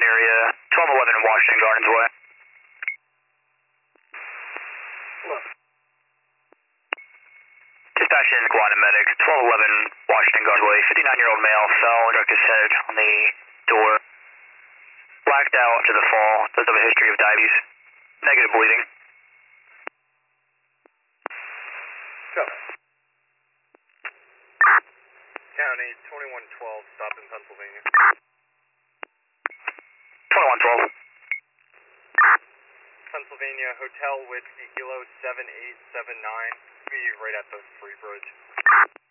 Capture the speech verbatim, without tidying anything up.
area, twelve eleven Washington Gardens Way. Look. Dispatch in Quantum Medic, twelve eleven Washington Gardens Way, fifty-nine-year-old male fell and struck his head on the door. Blacked out after the fall, does have a history of diabetes. Negative bleeding. Go. County twenty-one twelve, stop in Pennsylvania. twenty-one twelve. Pennsylvania, Hotel Whiskey, Kilo seven eight seven nine. Be right at the Free Bridge.